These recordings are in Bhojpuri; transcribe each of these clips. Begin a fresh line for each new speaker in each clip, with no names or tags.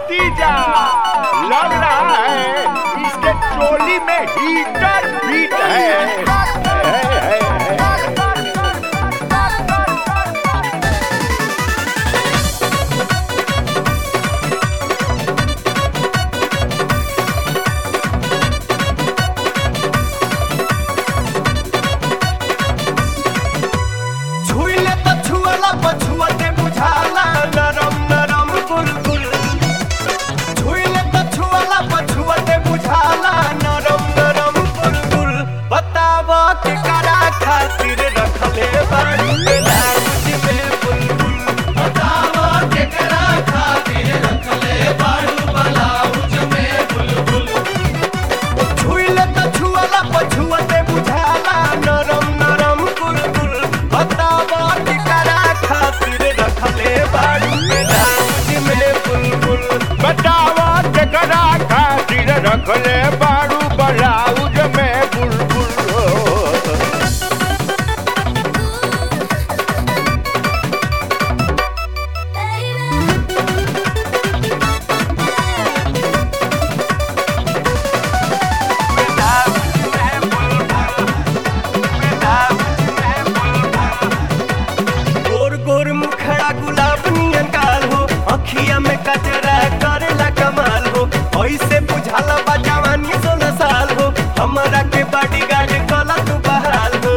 भतीजा, लग रहा है इसके चोली में हीटर बीट है।
पछुआते बुझाला नरम नरम गुलगुल छुइले पछुआला पछुआते बुझाला नरम नरम गुलगुल बताव के करा खातिर रखले बाड़ी ब्लाउज में बुलबुल बताव के करा खातिर रखले बाड़ी ब्लाउज में बुलबुल छुइले पछुआला पछुआते बुझाला नरम नरम गुलगुल बताव खातिर रखले बाड़ी ब्लाउज में बुलबुल
बतावा केकरा खातिर रखले बाड़ू ब्लाउज में बुलबुल।
गोर मुखड़ा गुलाब नियन काल हो अखिया में कजरा करेला कमाल हो ऐसे बुझाला बा जवानी 16 साल हो हमरा के बॉडीगार्ड कला तू बहाल हो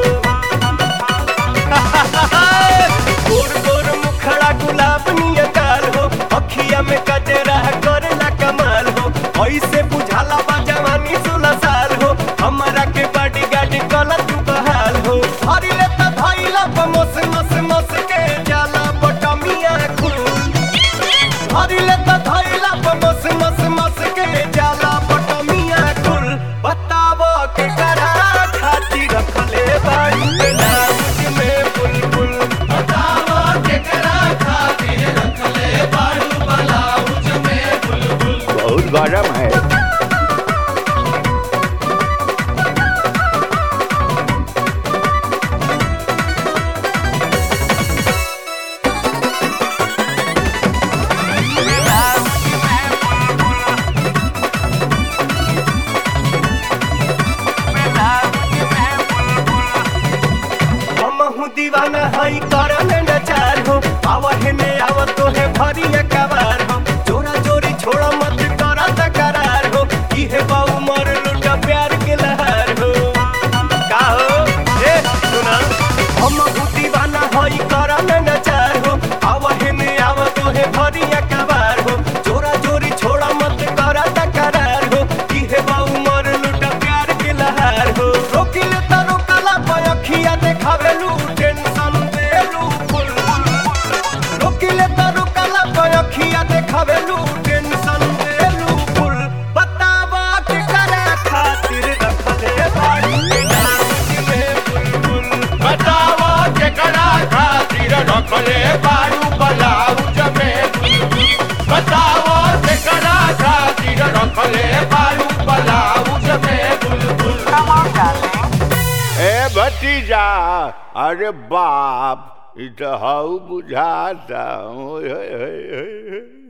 गोर मुखड़ा गुलाब नियन काल हो अखिया में कजरा करेला कमाल हो ऐसे बुझाला बा जवानी 16 साल हो हमरा के बॉडीगार्ड कला तू बहाल हो हरिले त धइला मस मस मस के जाला बटमिया खुल हरिले त धइला मस मस मस के जाला बटमिया खुल बताव के करा खातिर रखले बाड़ी ब्लाउज में बुलबुल बताव के करा खातिर रखले बाड़ी ब्लाउज में बुलबुल
बहुत गरम है।
दीवाना हई करन नचार हो आवहे ने आव तो है भरिया कबार हो जोरा जोरी छोड़ा मत करा तकरार हो इहे बाऊ मर लुटा प्यार के लहार हो का हो ए सुना हम दीवाना हई करन नचार हो आवहे ने आव तो है भरिया कबार हो जोरा जोरी छोड़ा मत करा तकरार हो इहे बाऊ मर लुटा प्यार के लहार हो रोकिले त रोकला पयखिया देखावेलू देखावेलू टेंशन देलू फुल बतावा के करा खातिर रखले बाड़ी ब्लाउज में बुलबुल
बतावा केकरा खातिर रखले बाड़ू ब्लाउज में बुलबुल। बतावा केकरा खातिर रखले बाड़ू ब्लाउज में बुलबुल। ए भतीजा, अरे बाप, इ तो हाउ बुझाता।